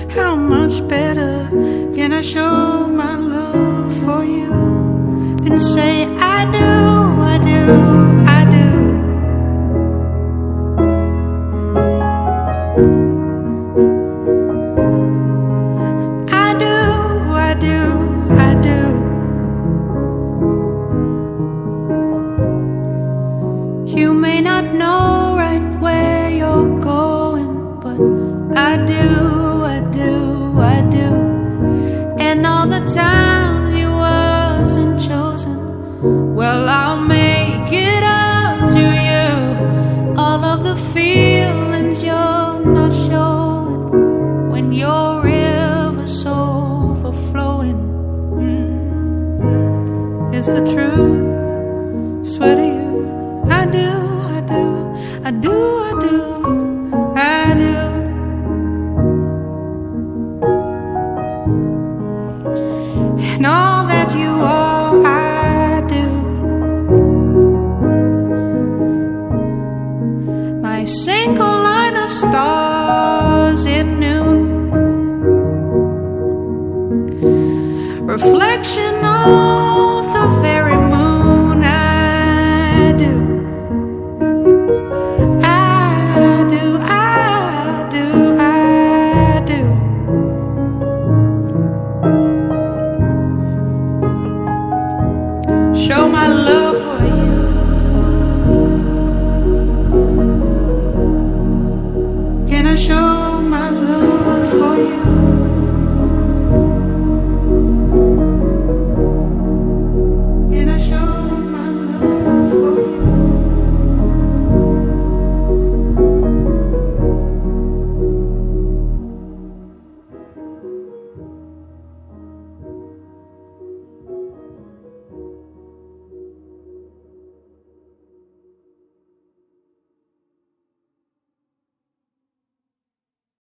How much better can I show my love for you than say I do, I do, I do. I do, I do, I do. You may not know right where you're going, but I do, I do, I do. And all the times you wasn't chosen, well, I'll make it up to you. All of the feelings you're not showing when your river's overflowing. It's the truth, swear to you. I do, I do, I do, I do, I do. And all that you